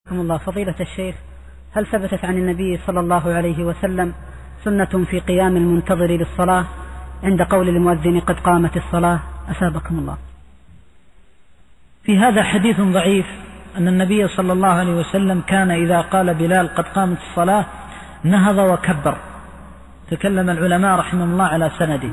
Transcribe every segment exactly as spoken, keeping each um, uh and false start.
الله فضيلة الشيخ، هل ثبتت عن النبي صلى الله عليه وسلم سنة في قيام المنتظر للصلاة عند قول المؤذن قد قامت الصلاة؟ أثابكم الله. في هذا حديث ضعيف أن النبي صلى الله عليه وسلم كان إذا قال بلال قد قامت الصلاة نهض وكبر. تكلم العلماء رحمهم الله على سنده.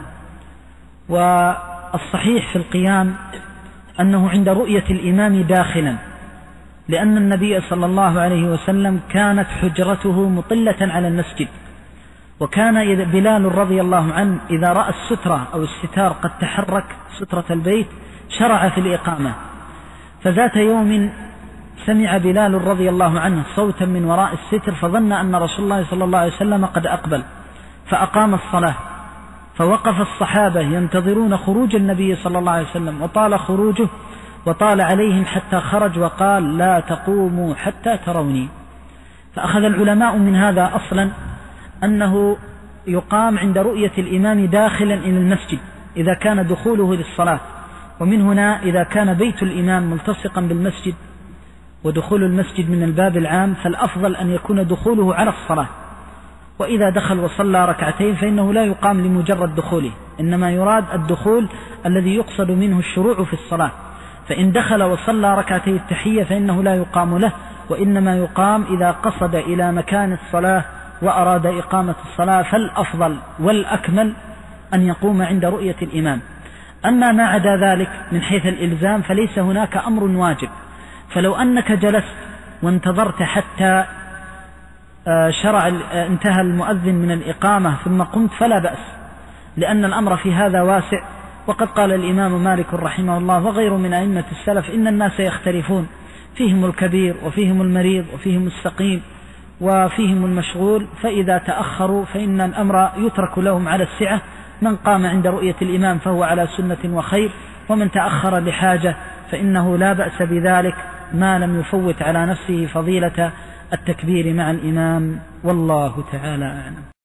والصحيح في القيام أنه عند رؤية الإمام داخلا، لأن النبي صلى الله عليه وسلم كانت حجرته مطلة على المسجد، وكان بلال رضي الله عنه إذا رأى السترة أو الستار قد تحرك سترة البيت شرع في الإقامة. فذات يوم سمع بلال رضي الله عنه صوتا من وراء الستر، فظن أن رسول الله صلى الله عليه وسلم قد أقبل فأقام الصلاة. فوقف الصحابة ينتظرون خروج النبي صلى الله عليه وسلم، وطال خروجه وطال عليهم حتى خرج وقال: لا تقوموا حتى تروني. فأخذ العلماء من هذا أصلا أنه يقام عند رؤية الإمام داخلا إلى المسجد إذا كان دخوله للصلاة، ومن هنا إذا كان بيت الإمام ملتصقا بالمسجد ودخول المسجد من الباب العام فالأفضل أن يكون دخوله على الصلاة. وإذا دخل وصلى ركعتين فإنه لا يقام لمجرد دخوله، إنما يراد الدخول الذي يقصد منه الشروع في الصلاة. فإن دخل وصلى ركعتي التحية فإنه لا يقام له، وإنما يقام إذا قصد إلى مكان الصلاة وأراد إقامة الصلاة، فالأفضل والأكمل أن يقوم عند رؤية الإمام. أما ما عدا ذلك من حيث الإلزام فليس هناك أمر واجب، فلو أنك جلست وانتظرت حتى شرع انتهى المؤذن من الإقامة ثم قمت فلا بأس، لأن الأمر في هذا واسع. وقد قال الإمام مالك رحمه الله وغيره من أئمة السلف: إن الناس يختلفون، فيهم الكبير وفيهم المريض وفيهم السقيم وفيهم المشغول، فإذا تأخروا فإن الأمر يترك لهم على السعة. من قام عند رؤية الإمام فهو على سنة وخير، ومن تأخر لحاجة فإنه لا بأس بذلك ما لم يفوت على نفسه فضيلة التكبير مع الإمام، والله تعالى أعلم.